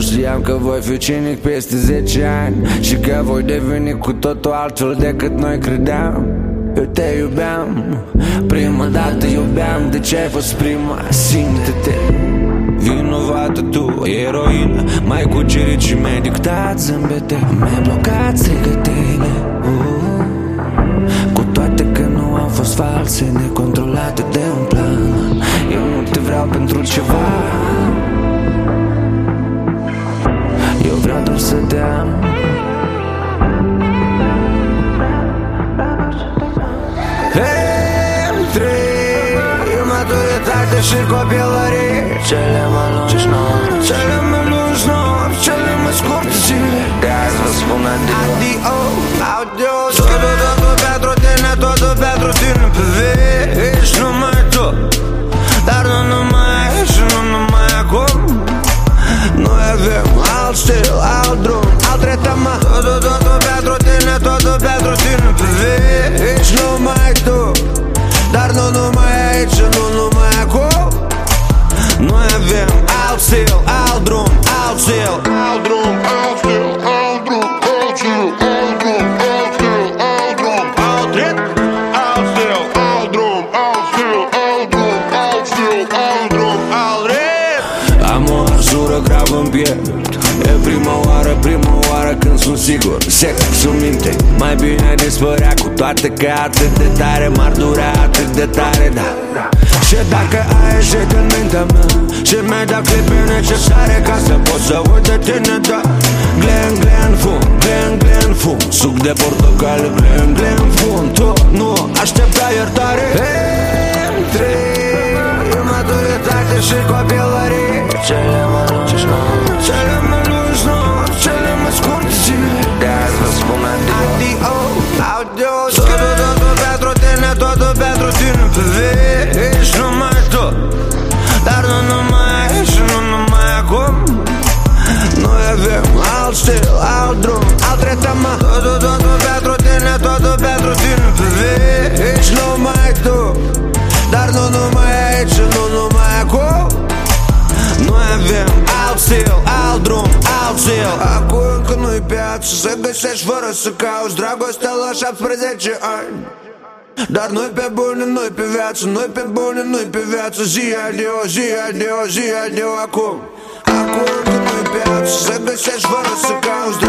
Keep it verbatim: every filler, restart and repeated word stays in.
știam că voi fi cinic peste zece ani și că voi deveni cu totul altfel decât noi credeam. Eu te iubeam, prima dată iubeam, de ce ai fost prima? Simte-te vinovată tu, eroină. M-ai cucerit și mi-ai dictat zâmbete, mi-ai blocat strigătele, uh. Cu toate că nu au fost false, necontrolate de un plan. Eu nu te vreau pentru ceva, eu vreau doar să te am. Între maturitate și copilărie, cele mai lungi nopți, cele mai lungi nopți, cele mai scurte zile, de azi vă spun adio, adio, adio. Totul, totul pentru tine, totul pentru tine pe veci, numai tu. Dar nu numai și nu numai acum. Noi avem alt stil, alt drum, alt ritm. Totul, totul pentru tine, totul pentru tine pe veci, numai tu. Dar nu numai aici, nu numai acum. Noi avem alt stil, alt drum, alt stil, alt drum, alt stil, alt drum, alt stil, alt drum, alt stil, alt drum, alt ritm, alt stil, alt drum, alt stil, alt drum, alt stil, alt drum, alt ritm. Am o arsură gravă în piept, e prima oară, prima oară când sunt sigur. Sexul minte, mai bine dispărea, cu toate că atât de tare m-ar dura, atât de tare, da. Și dacă ai ieșit în mintea mea și mi-ai dat clipe necesare ca să pot să uit de tine, da. Glen, glen, fum, glen, glen, fum, suc de portocale, glen, glen, fum. Tu nu aștepta iertare. Între maturitate și copilărie, cele mai lungi nopți, cele mai lungi nopți, cele mai scurte zile, de azi vă spun adio, adio, adio. Totul, totul pentru tine, totul pentru tine pe veci, numai tu. Dar nu numai aici și nu numai acum. Noi avem alt stil, alt drum, alt ritm. Totul, totul pentru tine, totul pentru tine pe veci, numai tu. Dar nu numai aici și nu numai acum. Noi avem alt stil, alt drum, alt stil. Acum încă nu-i piață să găsești fără să cauți dragostea la șaptesprezece ani. Dar noi pe bune, noi pe viață, noi pe bune, noi pe viață. Zi adio, zi adio, zi adio acum. Acum încă nu-i piață să găsești fără să cauți